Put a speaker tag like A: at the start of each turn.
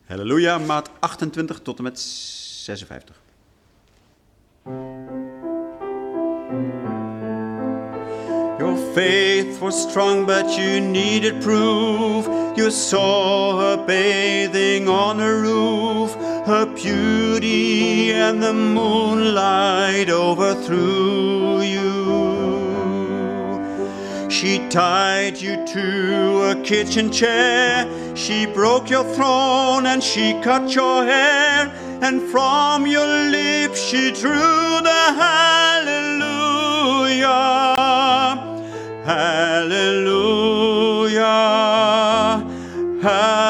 A: Halleluja, maat 28 tot en met 56. Your faith was strong, but you needed proof. You saw her bathing on a roof. Her beauty and the moonlight overthrew you. She tied you to a kitchen chair. She broke your throne and she cut your hair. And from your lips she drew the hallelujah. Hallelujah. Hallelujah.